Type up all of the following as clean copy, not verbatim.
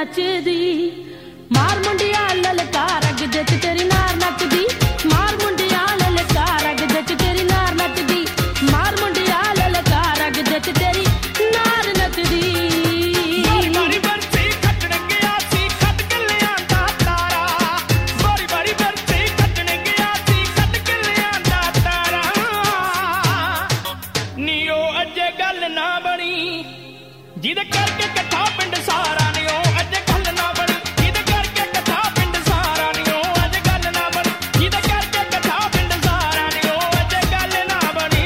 ਨੱਚਦੀ ਮਾਰ ਮੁੰਡਿਆ ਲਲਕਾਰ ਗਿੱਧੇ 'ਚ ਤੇਰੀ ਨਾਰ ਨੱਚਦੀ ਮਾਰ ਮੁੰਡਿਆ ਲਲਕਾਰ ਗਿੱਧੇ 'ਚ ਤੇਰੀ ਨਾਰ ਨੱਚਦੀ ਮਾਰ ਮੁੰਡਿਆ ਲਲਕਾਰ ਗਿੱਧੇ 'ਚ ਤੇਰੀ ਨਾਰ ਨੱਚਦੀ ਜਿਹਦੇ ਕਰਕੇ ਇਕੱਠਾ ਪਿੰਡ ਸਾਰਾ ਨੀ ਉਹ ਅੱਜ ਗੱਲ ਨਾ ਬਣੀ ਜਿਹਦੇ ਕਰਕੇ ਇਕੱਠਾ ਪਿੰਡ ਸਾਰਾ ਨੀ ਉਹ ਅੱਜ ਗੱਲ ਨਾ ਬਣੀ ਜਿਹਦੇ ਕਰਕੇ ਇਕੱਠਾ ਪਿੰਡ ਸਾਰਾ ਨੀ ਉਹ ਅੱਜ ਗੱਲ ਨਾ ਬਣੀ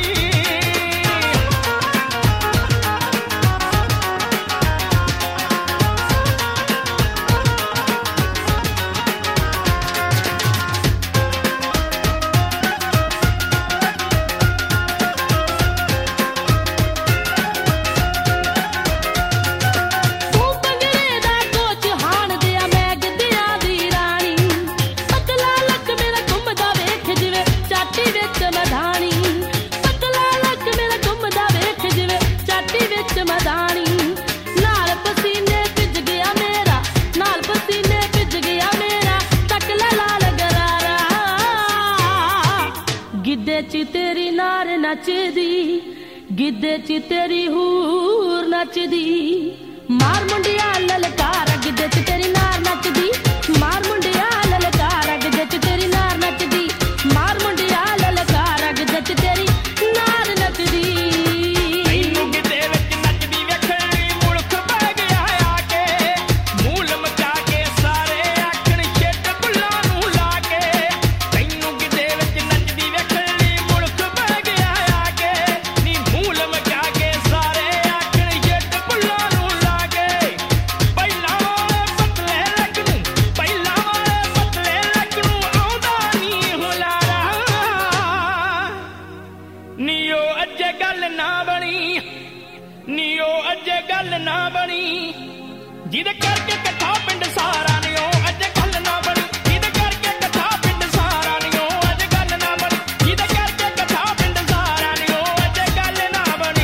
ਗਿੱਧੇ 'ਚ ਤੇਰੀ ਨਾਰ ਨੱਚਦੀ ਗਿੱਧੇ 'ਚ ਤੇਰੀ ਹੂਰ ਨੱਚਦੀ ਮਾਰ ਮੁੰਡਿਆ ਲਲਕਾਰ ਗਿੱਧੇ 'ਚ ਤੇਰੀ ਨਾਰ ਨੱਚਦੀ ਮਾਰ ਮੁੰਡਿਆ ਲਲਕਾਰ ਗਿੱਧੇ 'ਚ ਤੇਰੀ ਨਾਰ ਨੱਚਦੀ ਮਾਰ ਮੁੰਡਿਆ ਲਲਕਾਰ ਗਿੱਧੇ 'ਚ ਤੇਰੀ ਨਾਰ ਨੱਚਦੀ ਤੈਨੂੰ ਗਿੱਧੇ ਵਿੱਚ ਨੱਚਦੀ ਵੇਖਣੀ ਮੁਲਕ ਬਹਿ ਗਿਆ ਆ ਕੇ ਮੂਲ ਮਚਾ ਕੇ ਸਾਰੇ ਆਖਣ ਛੱਡ ਬੁੱਲਾਂ ਨੂੰ ਲਾ ਕੇ ਤੈਨੂੰ ਗਿੱਧੇ ਵਿੱਚ ਨੱਚਦੀ ਵੇਖਣੀ ਮੁਲਕ ਬਹਿ ਗਿਆ ਆ ਕੇ ਨੀ ਮੂਲ ਮਚਾ ਕੇ ਸਾਰੇ ਆਖਣ ਛੱਡ ਬੁੱਲਾਂ ਨੂੰ ਲਾ ਕੇ ਪਹਿਲਾਂ ਵਾਲੇ ਪਤਲੇ ਲੱਗਣੂ ਪਹਿਲਾਂ ਵਾਲੇ ਪਤਲੇ ਲੱਗਣੂ ਆਉਂਦਾ ਨੀ ਹੁਲਾਰਾ ਨੀ ਉਹ ਅੱਜੇ ਗੱਲ ਨਾ ਬਣੀ ਨੀ ਉਹ ਅੱਜੇ ਗੱਲ ਨਾ ਬਣੀ ਜਿਹਦੇ ਕਰਕੇ ਇਕੱਠਾ ਪਿੰਡ ਸਾਰਾ ਨੀ ਉਹ ਅੱਜੇ ਗੱਲ ਨਾ ਬਣੀ ਜਿਹਦੇ ਕਰਕੇ ਇਕੱਠਾ ਪਿੰਡ ਸਾਰਾ ਨੀ ਉਹ ਅੱਜੇ ਗੱਲ ਨਾ ਬਣੀ ਜਿਹਦੇ ਕਰਕੇ ਇਕੱਠਾ ਪਿੰਡ ਸਾਰਾ ਨੀ ਉਹ ਅੱਜੇ ਗੱਲ ਨਾ ਬਣੀ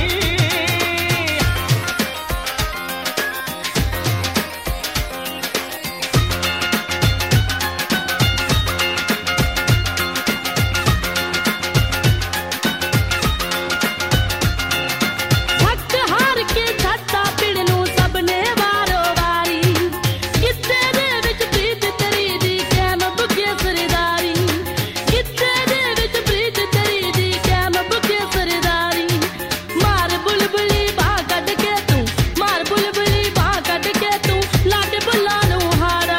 ਹੱਥ ਹਾਰ ਕੇ ਛੱਡਾ ਪਿੜ ਨੂੰ ਸਭ ਨੇ ਵਾਰੋ ਵਾਰੀ ਗਿੱਧੇ ਦੇ ਵਿੱਚ ਪ੍ਰੀਤ ਤੇਰੀ ਦੀ ਕੈਮ ਬੁੱਕੇ ਸਰਦਾਰੀ ਗਿੱਧੇ ਦੇ ਵਿੱਚ ਪ੍ਰੀਤ ਤੇਰੀ ਦੀ ਕੈਮ ਬੁੱਕੇ ਸਰਦਾਰੀ ਮਾਰ ਬੁਲਬੁਲੀ ਬਾਹ ਕੱਢ ਕੇ ਤੂੰ ਮਾਰ ਬੁਲਬੁਲੀ ਬਾਹ ਕੱਢ ਕੇ ਤੂੰ ਲਾਡ ਬੁੱਲਾਂ ਨੂੰ ਹਾਰਾ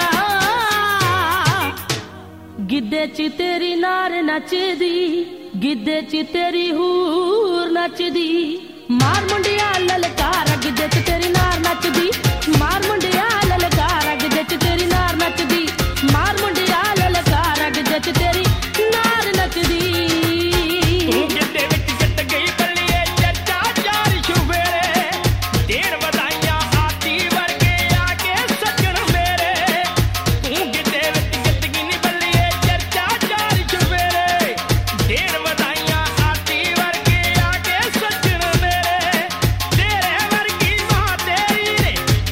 ਗਿੱਧੇ 'ਚ ਤੇਰੀ ਨਾਰ ਨੱਚਦੀ ਗਿੱਧੇ 'ਚ ਤੇਰੀ ਹੂਰ ਨੱਚਦੀ ਮਾਰ ਮੁੰਡਿਆ ਲਲਕਾਰ ਗਿੱਧੇ 'ਚ ਤੇਰੀ ਨਾਰ ਨੱਚਦੀ ਮਾਰ ਮੁੰਡਿਆ ਲਲਕਾਰ ਗਿੱਧੇ 'ਚ ਤੇਰੀ ਨਾਰ ਨੱਚਦੀ ਮਾਰ ਮੁੰਡਿਆ ਲਲਕਾਰ ਗਿੱਧੇ 'ਚ ਤੇਰੀ ਨਾਰ ਨੱਚਦੀ ਤੂੰ ਗਿੱਧੇ ਵਿੱਚ ਜਿੱਤ ਗਈ ਬੱਲੀਏ ਚਰਚਾ ਚਾਰ ਸ਼ੁਵੇਰੇ ਦੇਰ ਵਧਾਈਆਂ ਆਤੀ ਵਰਗੇ ਆ ਕੇ ਸੱਜਣ ਮੇਰੇ ਤੂੰ ਗਿੱਧੇ ਵਿੱਚ ਜਿੱਤ ਗਈ ਨੀ ਬੱਲੀਏ ਚਰਚਾ ਚਾਰ ਸ਼ੁਵੇਰੇ ਦੇਰ ਵਧਾਈਆਂ ਆਤੀ ਵਰਗੇ ਆ ਕੇ ਸੱਜਣ ਮੇਰੇ ਤੇਰੇ ਵਰਗੀ ਮਾਂ ਤੇਰੀ ਨੇ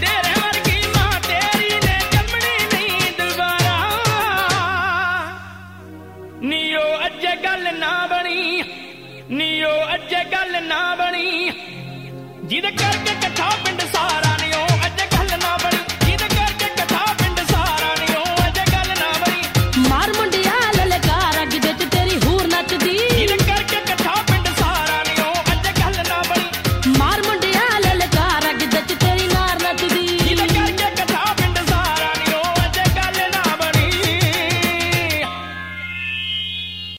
ਜੰਮਣੀ ਨਹੀਂ ਦੁਬਾਰਾ ਨੀ ਉਹ ਅੱਜੇ ਗੱਲ ਨਾ ਬਣੀ ਨੀ ਉਹ ਅੱਜੇ ਗੱਲ ਨਾ ਬਣੀ ਜਿਹਦੇ ਕਰਕੇ ਇਕੱਠਾ ਪਿੰਡ